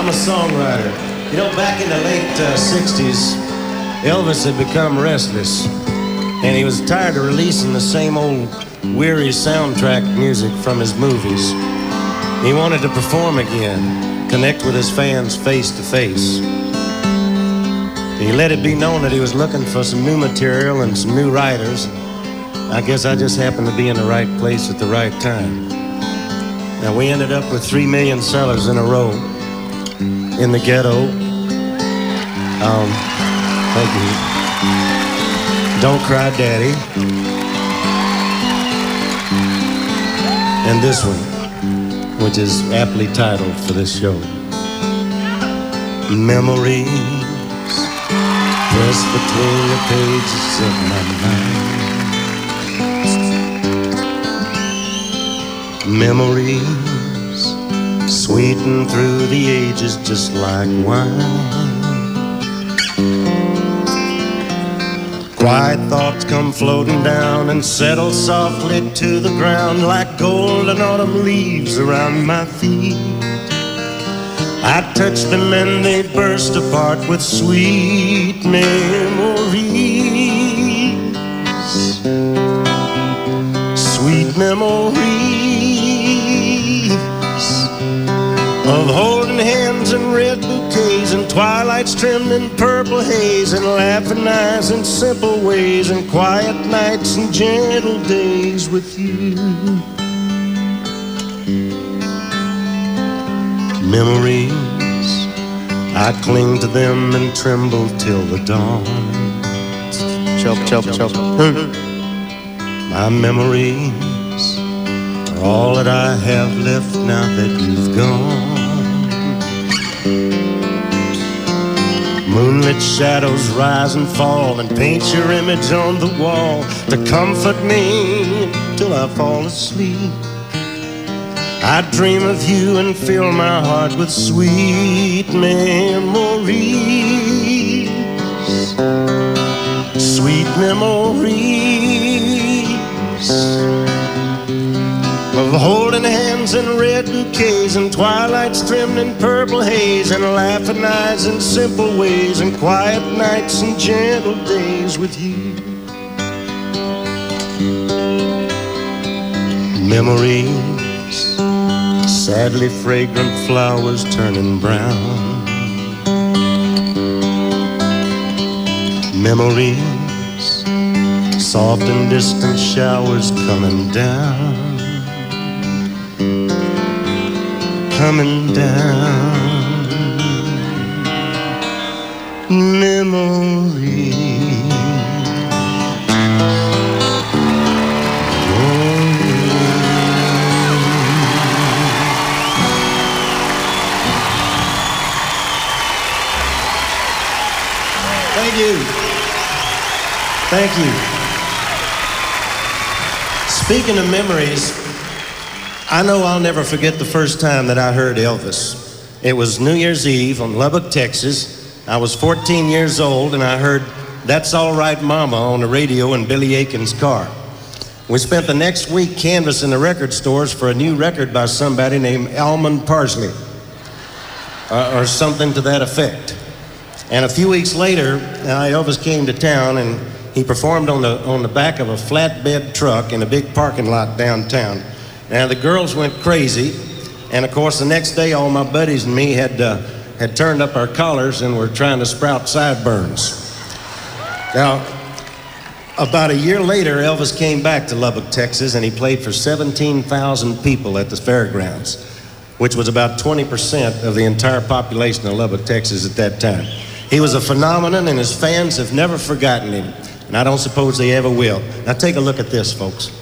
I'm a songwriter. You know, back in the late 60s, Elvis had become restless, and he was tired of releasing the same old weary soundtrack music from his movies. He wanted to perform again, connect with his fans face to face. He let it be known that he was looking for some new material and some new writers. I guess I just happened to be in the right place at the right time. Now, we ended up with 3 million sellers in a row in the ghetto. Thank you. Don't Cry Daddy. And this one, which is aptly titled for this show. Memories pressed between the pages of my mind. Memories sweeten through the ages just like wine. Quiet thoughts come floating down and settle softly to the ground like golden autumn leaves around my feet. I touch them and they burst apart with sweet memories. Sweet memories of holding hands and red bouquets and twilights trimmed in purple haze and laughing eyes in simple ways and quiet nights and gentle days with you. Memories, I cling to them and tremble till the dawn. Chop, chop, chop. My memories are all that I have left now that you've gone. Moonlit shadows rise and fall and paint your image on the wall to comfort me till I fall asleep. I dream of you and fill my heart with sweet memories. Sweet memories of holding hands in red bouquets and twilights trimmed in purple haze and laughing eyes in simple ways and quiet nights and gentle days with you. Memories, sadly fragrant flowers turning brown. Memories, soft and distant showers coming down. Coming down. Memories. Thank you. Thank you. Speaking of memories, I know I'll never forget the first time that I heard Elvis. It was New Year's Eve on Lubbock, Texas. I was 14 years old and I heard That's All Right Mama on the radio in Billy Aiken's car. We spent the next week canvassing the record stores for a new record by somebody named Almond Parsley, or something to that effect. And a few weeks later, Elvis came to town and he performed on the back of a flatbed truck in a big parking lot downtown. Now the girls went crazy, and of course the next day all my buddies and me had turned up our collars and were trying to sprout sideburns. Now, about a year later, Elvis came back to Lubbock, Texas, and he played for 17,000 people at the fairgrounds, which was about 20% of the entire population of Lubbock, Texas at that time. He was a phenomenon, and his fans have never forgotten him, and I don't suppose they ever will. Now take a look at this, folks.